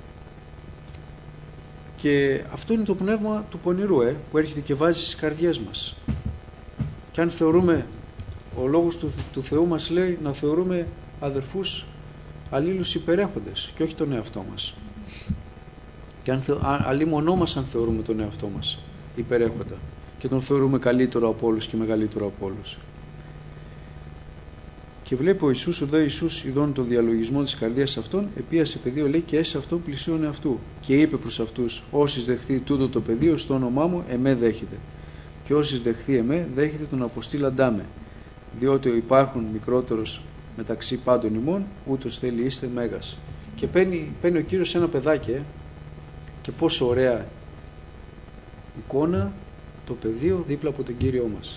Και αυτό είναι το πνεύμα του πονηρού, που έρχεται και βάζει στις καρδιές μας. Και αν θεωρούμε, ο λόγος του Θεού μας λέει να θεωρούμε αδερφούς αλλήλους υπερέχοντες και όχι τον εαυτό μας. Και αλλή μονό μας αν θεωρούμε τον εαυτό μας υπερέχοντα και τον θεωρούμε καλύτερο από όλους και μεγαλύτερο από όλους. Και βλέπει ο Ιησούς, ο δε Ιησούς ειδών τον διαλογισμό της καρδίας αυτών, επίασε πεδίο, λέει, και έσαι αυτόν πλησίον εαυτού. Και είπε προς αυτούς, όσοι δεχθεί τούτο το πεδίο στο όνομά μου, εμέ δέχεται. Και όσοι δεχθεί εμέ, δέχεται τον αποστήλαντά με. Διότι ο υπάρχον μικρότερος μεταξύ πάντων ημών, ούτως θέλει είστε μέγας. Και παίρνει ο Κύριος ένα παιδάκι, και πόσο ωραία εικόνα το πεδίο δίπλα από τον Κύριό μας.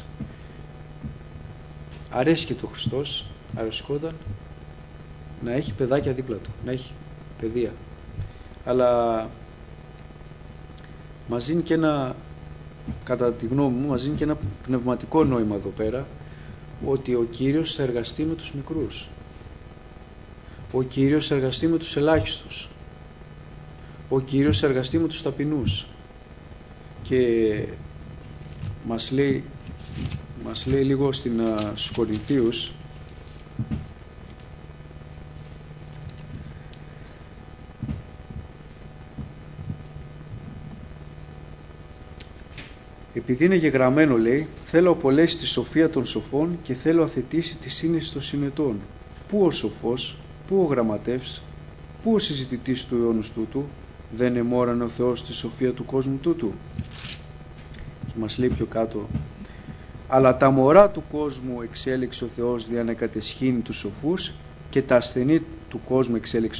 Αρέσκει το Χριστός, αρεσκόταν να έχει παιδάκια δίπλα του, να έχει παιδεία. Αλλά μας δίνει και ένα, κατά τη γνώμη μου, μας δίνει και ένα πνευματικό νόημα εδώ πέρα, ότι ο Κύριος θα εργαστεί με τους μικρούς. Ο Κύριος θα εργαστεί με τους ελάχιστους. Ο Κύριος θα εργαστεί με τους ταπεινούς. Και μας λέει λίγο στους Κορινθίους, επειδή είναι γεγραμμένο, λέει, θέλω απολέσει τη σοφία των σοφών και θέλω αθετήσει τη σύνεση των συνετών. Πού ο σοφός, πού ο γραμματεύς, πού ο συζητητής του αιώνους τούτου, δεν εμόρανε ο Θεός τη σοφία του κόσμου τούτου. Και μας λέει πιο κάτω, αλλά τα μωρά του κόσμου εξέλεξε ο Θεός δια να κατεσχύνει τους σοφούς και τα ασθενή του κόσμου εξέλεξε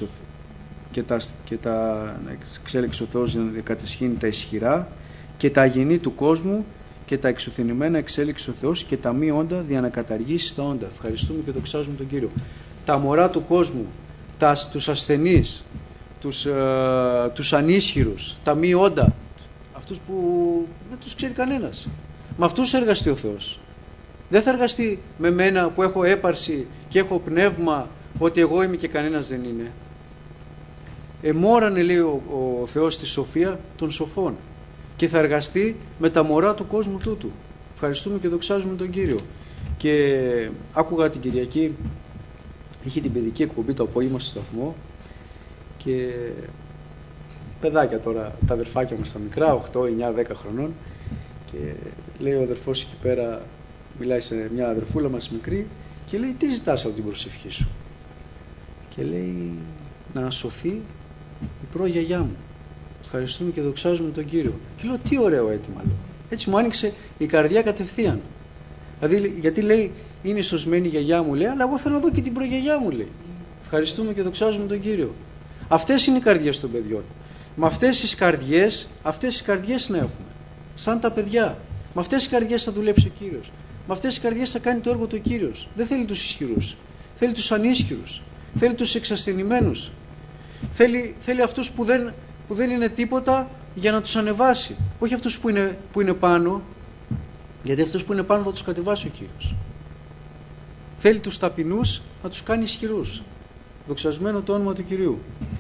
ο Θεός για να κατεσχύνει τα ισχυρά και τα αγενή του κόσμου και τα εξουθενημένα εξέλεξε ο Θεός και τα μη όντα δια να καταργήσει τα όντα. Ευχαριστούμε και δοξάζουμε τον Κύριο. Τα μωρά του κόσμου, τους ασθενείς, τους ανίσχυρους, τα μη όντα, αυτούς που δεν τους ξέρει κανένας. Με αυτούς εργαστεί ο Θεός. Δεν θα εργαστεί με μένα που έχω έπαρση και έχω πνεύμα ότι εγώ είμαι και κανένας δεν είναι. Εμόρανε, λέει ο Θεός, τη σοφία των σοφών και θα εργαστεί με τα μωρά του κόσμου τούτου. Ευχαριστούμε και δοξάζουμε τον Κύριο. Και άκουγα την Κυριακή, είχε την παιδική εκπομπή το απόγευμα στο σταθμό και παιδάκια τώρα, τα αδερφάκια μας τα μικρά, 8, 9, 10 χρονών, και λέει ο αδερφός εκεί πέρα, μιλάει σε μια αδερφούλα μας μικρή και λέει, τι ζητάς από την προσευχή σου? Και λέει, να σωθεί η προγιαγιά μου. Ευχαριστούμε και δοξάζουμε τον Κύριο. Και λέω, τι ωραίο αίτημα, λέω. Έτσι μου άνοιξε η καρδιά κατευθείαν. Δηλαδή, γιατί λέει είναι σωσμένη η γιαγιά μου, λέει, αλλά εγώ θέλω να δω και την προγιαγιά μου, λέει. Ευχαριστούμε και δοξάζουμε τον Κύριο. Αυτές είναι οι καρδιές των παιδιών. Με αυτές τις καρδιές να έχουμε. Σαν τα παιδιά. Με αυτές τις καρδιές θα δουλέψει ο Κύριος. Με αυτές τις καρδιές θα κάνει το έργο του ο Κύριος. Δεν θέλει τους ισχυρούς. Θέλει τους ανίσχυρους. Θέλει τους εξασθενημένους. Θέλει αυτούς που δεν είναι τίποτα για να τους ανεβάσει. Όχι αυτούς που είναι πάνω, γιατί αυτούς που είναι πάνω θα τους κατεβάσει ο Κύριος. Θέλει τους ταπεινούς να τους κάνει ισχυρούς. Δοξασμένο το όνομα του Κυρίου.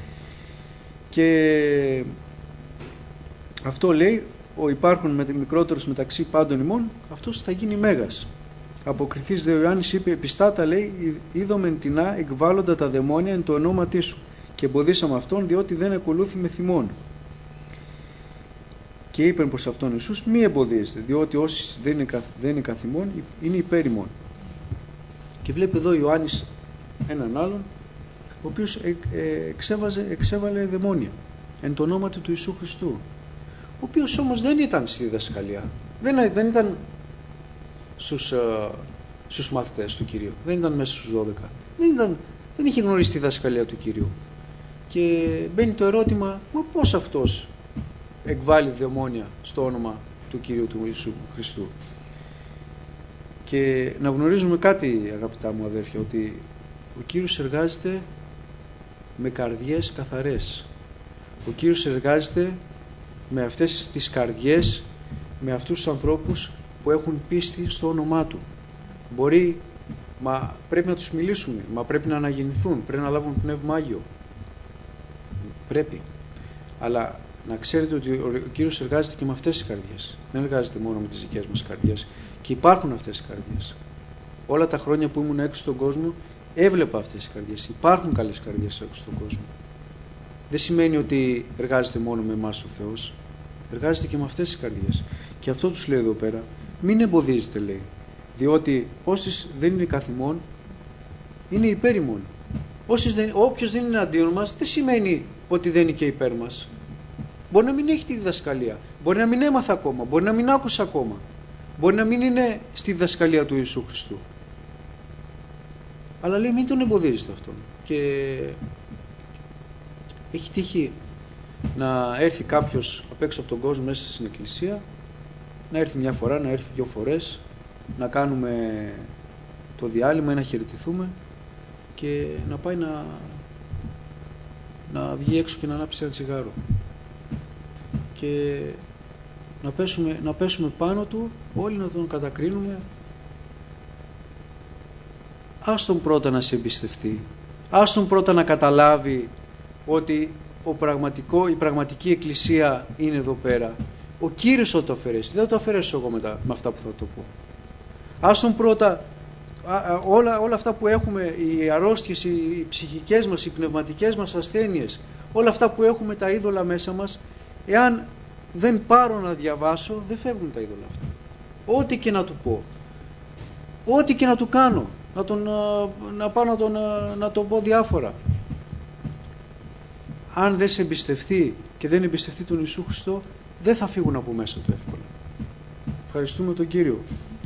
Και αυτό λέει, ο υπάρχουν μικρότερος μεταξύ πάντων ημών, αυτός θα γίνει μέγας. Αποκριθείς δε ο Ιωάννης είπε, επιστάτα λέει, είδομεν τεινά εκβάλλοντα τα δαιμόνια εν το ονόματί σου και εμποδίσαμε αυτόν διότι δεν ακολούθη με θυμόν. Και είπεν προς αυτόν Ιησούς, μη εμποδίζετε, διότι όσοι δεν είναι καθημών είναι υπέρ ημών. Και βλέπει εδώ Ιωάννης έναν άλλον, ο οποίος εξέβαλε δαιμόνια εν το όνομα του Ιησού Χριστού, ο οποίος όμως δεν ήταν στη διδασκαλία, δεν ήταν στους μαθητές του Κυρίου, δεν ήταν μέσα στους 12, δεν είχε γνωρίσει τη διδασκαλία του Κυρίου. Και μπαίνει το ερώτημα, μα πώς αυτός εκβάλλει δαιμόνια στο όνομα του Κυρίου του Ιησού Χριστού? Και να γνωρίζουμε κάτι, αγαπητά μου αδέρφια, ότι ο Κύριος εργάζεται με καρδιές καθαρές. Ο Κύριος εργάζεται με αυτές τις καρδιές, με αυτούς τους ανθρώπους που έχουν πίστη στο όνομά Του. Πρέπει να τους μιλήσουμε, πρέπει να αναγεννηθούν, πρέπει να λάβουν Πνεύμα Άγιο. Πρέπει. Αλλά να ξέρετε ότι ο Κύριος εργάζεται και με αυτές τις καρδιές. Δεν εργάζεται μόνο με τις δικές μας καρδιές. Και υπάρχουν αυτές οι καρδιές. Όλα τα χρόνια που ήμουν έξω στον κόσμο έβλεπα αυτές τις καρδιές. Υπάρχουν καλές καρδιές έξω στον κόσμο. Δεν σημαίνει ότι εργάζεται μόνο με εμάς ο Θεός. Εργάζεται και με αυτές τις καρδιές. Και αυτό τους λέει εδώ πέρα. Μην εμποδίζετε, λέει. Διότι όσοι δεν είναι καθημών είναι υπέρ ημών. Όποιος δεν είναι αντίον μας δεν σημαίνει ότι δεν είναι και υπέρ μας. Μπορεί να μην έχει τη διδασκαλία. Μπορεί να μην έμαθα ακόμα. Μπορεί να μην άκουσα ακόμα. Μπορεί να μην είναι στη διδασκαλία του Ιησού Χριστού. Αλλά λέει μην τον εμποδίζετε αυτόν. Και έχει τύχει να έρθει κάποιος απ' έξω από τον κόσμο μέσα στην εκκλησία, να έρθει μια φορά, να έρθει 2 φορές, να κάνουμε το διάλειμμα ή να χαιρετηθούμε και να πάει να βγει έξω και να ανάψει ένα τσιγάρο και να πέσουμε πάνω του, όλοι να τον κατακρίνουμε. Ας τον πρώτα να σε εμπιστευτεί, ας τον πρώτα να καταλάβει ότι η πραγματική εκκλησία είναι εδώ πέρα. Ο Κύριος θα το αφαιρέσει, δεν θα το αφαιρέσω εγώ με αυτά που θα το πω. Ας τον πρώτα όλα αυτά που έχουμε, οι αρρώστιες, οι ψυχικές μας, οι πνευματικές μας ασθένειες, όλα αυτά που έχουμε τα είδωλα μέσα μας, εάν δεν πάρω να διαβάσω, δεν φεύγουν τα είδωλα αυτά. Ό,τι και να του πω, ό,τι και να του κάνω, να πάω να τον πω διάφορα. Αν δεν σε εμπιστευτεί και δεν εμπιστευτεί τον Ιησού Χριστό, δεν θα φύγουν από μέσα του εύκολα. Ευχαριστούμε τον Κύριο.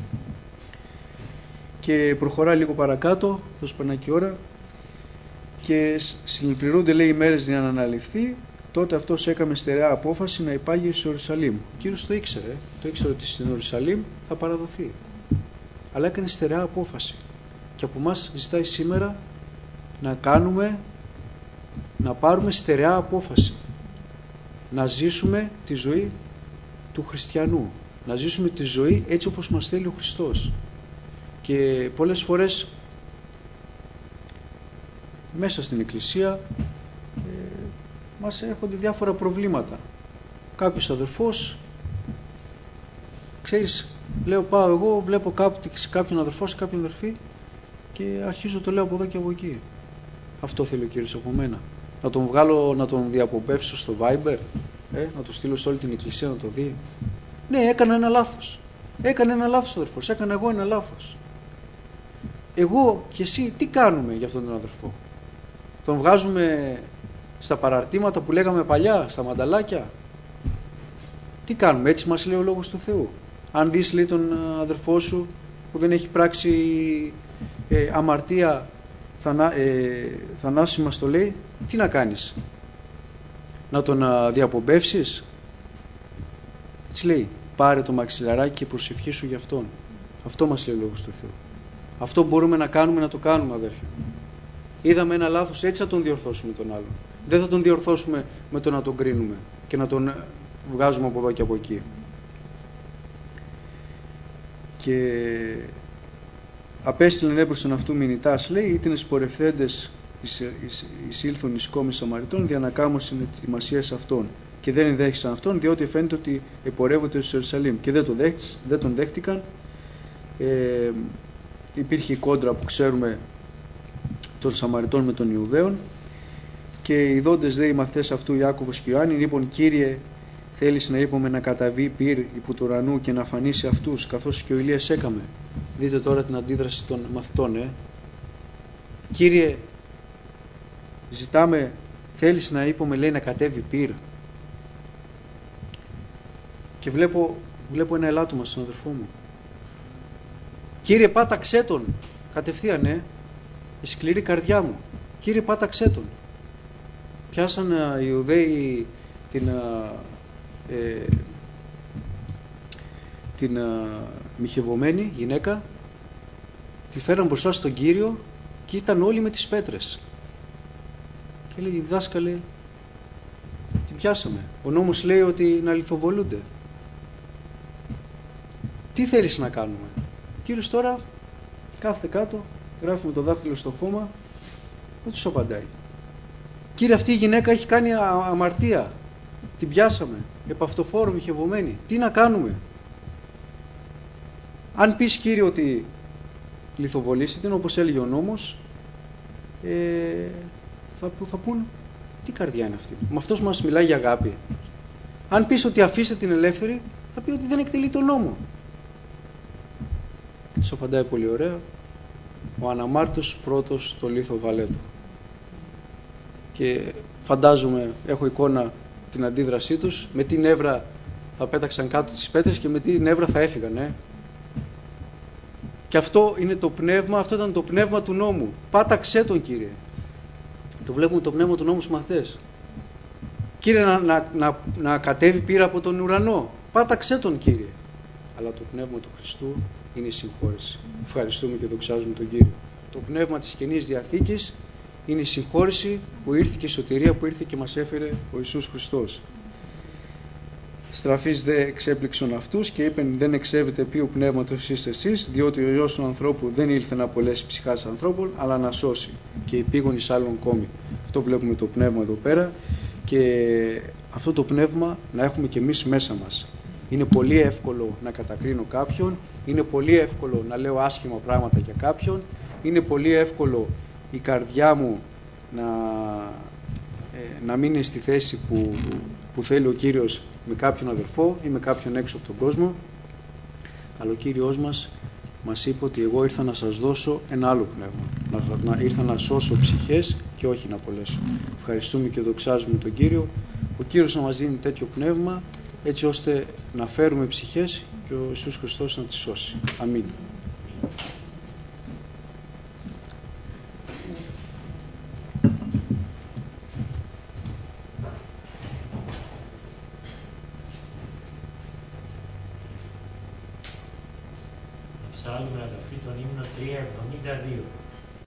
Και προχωράει λίγο παρακάτω, θα σπανάει και η ώρα, και συμπληρούνται, λέει, οι μέρες για να αναλυφθεί. Τότε αυτός έκαμε στερεά απόφαση να υπάγει στο Ιερουσαλήμ. Ο Κύριος το ήξερε ότι στην Ιερουσαλήμ θα παραδοθεί. Αλλά έκανε στερεά απόφαση. Και από εμάς ζητάει σήμερα να πάρουμε στερεά απόφαση. Να ζήσουμε τη ζωή του χριστιανού. Να ζήσουμε τη ζωή έτσι όπως μας θέλει ο Χριστός. Και πολλές φορές μέσα στην Εκκλησία μας έρχονται διάφορα προβλήματα. Κάποιος αδερφός, ξέρεις, λέω πάω εγώ, βλέπω κάποιον αδερφό σε κάποιον αδερφή και αρχίζω το λέω από εδώ και από εκεί. Αυτό θέλει ο Κύριος από μένα. Να τον βγάλω, να τον διαποπεύσω στο Viber, να το στείλω σε όλη την Εκκλησία να το δει. Ναι, έκανα ένα λάθος. Έκανε ένα λάθος ο αδερφός, έκανα εγώ ένα λάθος. Εγώ και εσύ τι κάνουμε για αυτόν τον αδερφό? Τον βγάζουμε στα παραρτήματα που λέγαμε παλιά, στα μανταλάκια? Τι κάνουμε? Έτσι μας λέει ο Λόγος του Θεού. Αν δεις, λέει, τον αδερφό σου που δεν έχει πράξει αμαρτία θανάσιμα, μας το λέει, τι να κάνεις? Να τον διαπομπεύσεις? Έτσι λέει, πάρε το μαξιλαράκι και προσευχήσου για αυτόν. Αυτό μας λέει ο Λόγος του Θεού. Αυτό μπορούμε να κάνουμε, να το κάνουμε, αδέρφια. Είδαμε ένα λάθος, έτσι θα τον διορθώσουμε τον άλλον. Δεν θα τον διορθώσουμε με το να τον κρίνουμε και να τον βγάζουμε από εδώ και από εκεί. Και απέστειλεν έμπροσθεν αυτού μηνυτάς, λέει, ήτινε σπορευθέντες εισήλθον εις κόμης Σαμαριτών δια να κάμωσιν ετοιμασίας αυτών, και δεν ενδέχισαν αυτόν, διότι φαίνεται ότι επορεύονται στο Ιερουσαλήμ, και δεν τον δέχτηκαν. Υπήρχε η κόντρα που ξέρουμε των Σαμαριτών με των Ιουδαίων, και οι δόντες δε οι μαθητές αυτού Ιάκωβος και Ιωάννη είπαν, Κύριε, θέλεις να είπαμε να καταβεί πυρ υπό του ουρανού και να φανίσει αυτούς, καθώς και ο Ηλίας έκαμε? Δείτε τώρα την αντίδραση των μαθητών. Κύριε, ζητάμε, θέλεις να είπαμε, λέει, να κατέβει πυρ? Και βλέπω ένα ελάττωμα στον αδερφό μου. Κύριε, πάταξέ τον. Κατευθείαν, η σκληρή καρδιά μου. Κύριε, πάταξέ τον. Πιάσαν οι Ιουδαίοι την μοιχευωμένη γυναίκα, τη φέραν μπροστά στον Κύριο και ήταν όλοι με τις πέτρες. Και λέει, δάσκαλε, την πιάσαμε. Ο νόμος λέει ότι να λιθοβολούνται. Τι θέλεις να κάνουμε? Ο Κύριος τώρα κάθεται κάτω, γράφει με το δάχτυλο στο χώμα, δεν τους απαντάει. Κύριε, αυτή η γυναίκα έχει κάνει αμαρτία. Την πιάσαμε, επαυτοφόρο μοιχευωμένη. Τι να κάνουμε? Αν πεις, Κύριε, ότι λιθοβολήσετε την, όπως έλεγε ο νόμος, θα πούν, τι καρδιά είναι αυτή? Με αυτός μας μιλάει για αγάπη. Αν πεις ότι αφήστε την ελεύθερη, θα πει ότι δεν εκτελεί τον νόμο. Τους απαντάει πολύ ωραία, ο αναμάρτητος πρώτος το λίθο βαλέτο. Και φαντάζομαι, έχω εικόνα την αντίδρασή τους, με τι νεύρα θα πέταξαν κάτω τις πέτρες και με τι νεύρα θα έφυγαν. Και αυτό είναι το πνεύμα, αυτό ήταν το πνεύμα του νόμου. Πάταξέ τον, Κύριε. Το βλέπουμε το πνεύμα του νόμου στους μαθητές. Κύριε, να κατέβει πύρα από τον ουρανό. Πάταξέ τον, Κύριε. Αλλά το πνεύμα του Χριστού είναι η συγχώρεση. Ευχαριστούμε και δοξάζουμε τον Κύριο. Το πνεύμα της Καινής Διαθήκης είναι η συγχώρεση που ήρθε και η σωτηρία που ήρθε και μας έφερε ο Ιησούς Χριστός. Στραφείς δε εξέπληξον αυτούς και είπεν, δεν εξέβετε ποιο πνεύματος είστε εσείς, διότι ο Υιός του ανθρώπου δεν ήλθε να απολέσει ψυχάς ανθρώπων, αλλά να σώσει, και υπήγον εις άλλον κόμι. Αυτό βλέπουμε το πνεύμα εδώ πέρα, και αυτό το πνεύμα να έχουμε και εμείς μέσα μας. Είναι πολύ εύκολο να κατακρίνω κάποιον, είναι πολύ εύκολο να λέω άσχημα πράγματα για κάποιον, είναι πολύ εύκολο η καρδιά μου να μην είναι στη θέση που θέλει ο Κύριος με κάποιον αδερφό ή με κάποιον έξω από τον κόσμο. Αλλά ο Κύριος μας είπε ότι εγώ ήρθα να σας δώσω ένα άλλο πνεύμα. Ήρθα να σώσω ψυχές και όχι να απολέσω. Ευχαριστούμε και δοξάζουμε τον Κύριο. Ο Κύριος να μας δίνει τέτοιο πνεύμα, έτσι ώστε να φέρουμε ψυχές και ο Ιησούς Χριστός να τις σώσει. Αμήν. Ψάλουμε, αδελφοί, τον ύμνο 372.